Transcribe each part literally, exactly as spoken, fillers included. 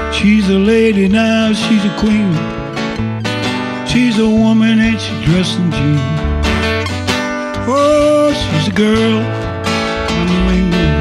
She's a lady now, she's a queen. She's a woman and she dressed in jeans. Oh, she's a girl from New England.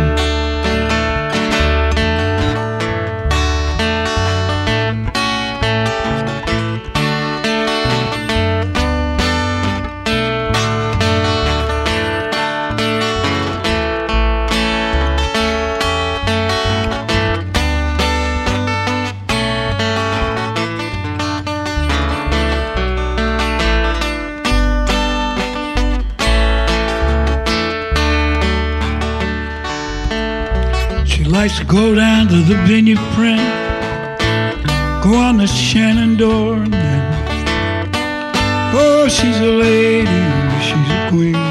She likes to go down to the vineyard print, go on the Shenandoah and then, oh, she's a lady, she's a queen.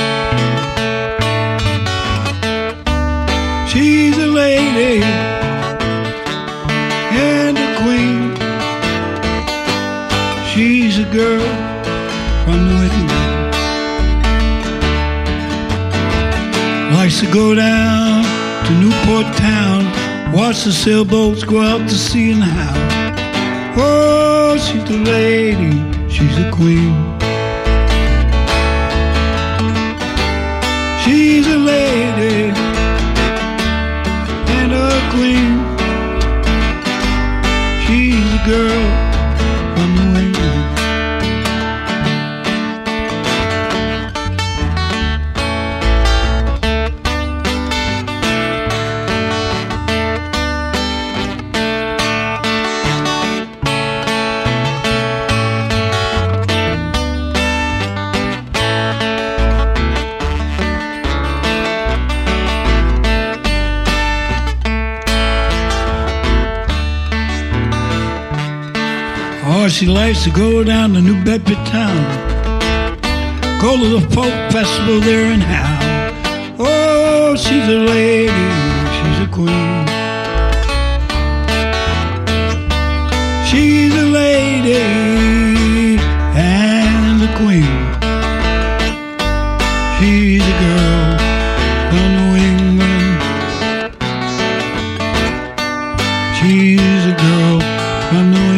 She's a lady and a queen. She's a girl from New England. Likes to go down to Newport town, watch the sailboats go out to sea and howl. Oh, she's a lady, she's a queen. She's a lady and a queen. She's a girl from New England. Oh, she likes to go down to New Bedford town, go to the folk festival there and howl. Oh, she's a lady, she's a queen. She's a lady and a queen. She's a girl from New England. She's a girl from New England.